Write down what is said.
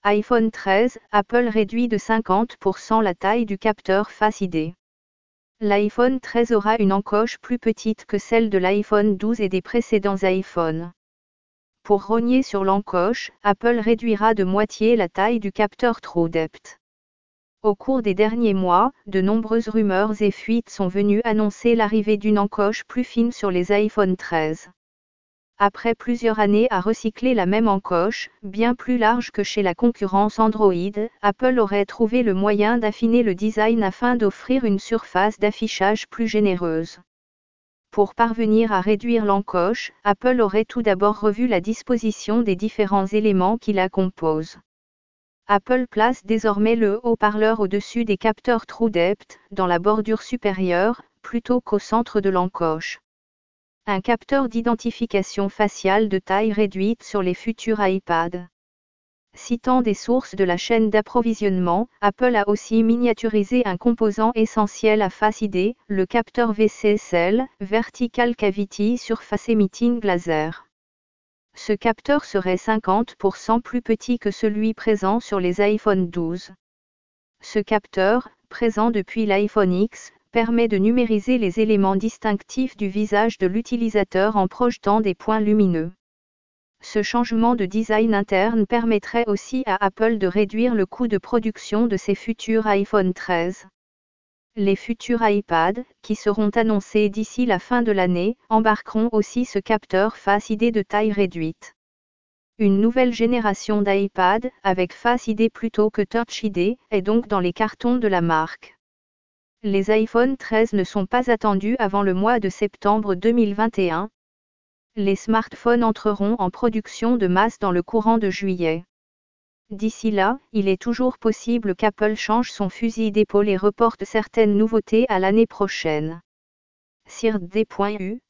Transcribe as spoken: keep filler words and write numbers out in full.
iPhone treize, Apple réduit de cinquante pour cent la taille du capteur Face I D. L'iPhone treize aura une encoche plus petite que celle de l'iPhone douze et des précédents iPhones. Pour rogner sur l'encoche, Apple réduira de moitié la taille du capteur TrueDepth. Au cours des derniers mois, de nombreuses rumeurs et fuites sont venues annoncer l'arrivée d'une encoche plus fine sur les iPhone treize. Après plusieurs années à recycler la même encoche, bien plus large que chez la concurrence Android, Apple aurait trouvé le moyen d'affiner le design afin d'offrir une surface d'affichage plus généreuse. Pour parvenir à réduire l'encoche, Apple aurait tout d'abord revu la disposition des différents éléments qui la composent. Apple place désormais le haut-parleur au-dessus des capteurs TrueDepth, dans la bordure supérieure, plutôt qu'au centre de l'encoche. Un capteur d'identification faciale de taille réduite sur les futurs iPad. Citant des sources de la chaîne d'approvisionnement, Apple a aussi miniaturisé un composant essentiel à Face I D, le capteur V C S L, Vertical Cavity Surface Emitting Laser. Ce capteur serait cinquante pour cent plus petit que celui présent sur les iPhone douze. Ce capteur, présent depuis l'iPhone X, permet de numériser les éléments distinctifs du visage de l'utilisateur en projetant des points lumineux. Ce changement de design interne permettrait aussi à Apple de réduire le coût de production de ses futurs iPhone treize. Les futurs iPad, qui seront annoncés d'ici la fin de l'année, embarqueront aussi ce capteur Face I D de taille réduite. Une nouvelle génération d'iPad, avec Face I D plutôt que Touch I D, est donc dans les cartons de la marque. Les iPhone treize ne sont pas attendus avant le mois de septembre deux mille vingt et un. Les smartphones entreront en production de masse dans le courant de juillet. D'ici là, il est toujours possible qu'Apple change son fusil d'épaule et reporte certaines nouveautés à l'année prochaine. C I R D point U